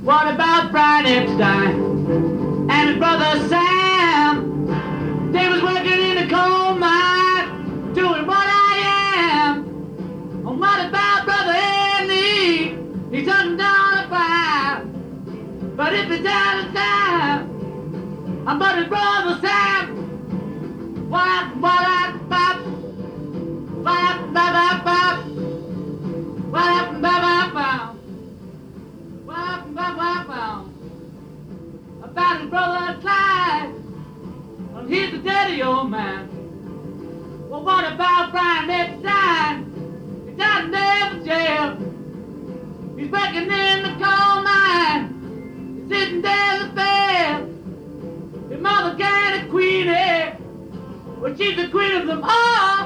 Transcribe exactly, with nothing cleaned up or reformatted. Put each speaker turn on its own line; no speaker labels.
What about Brian Epstein and his brother Sam? They was working in the coal mine, doing what I am. And what about brother Andy? He's hunting down a fire. But if it's out of time, I'm but his brother Sam. What, what, what, what happened, bop, bop, bop? What happened, bop, bop, bop? What happened, bop, bop, bop? About his brother Clyde. Well, he's a dirty old man. Well, what about Brian Epstein? He's down in the jail. He's working in the coal mine. He's sitting there in the bed. His mother got a queenie. Well, she's the queen of them all.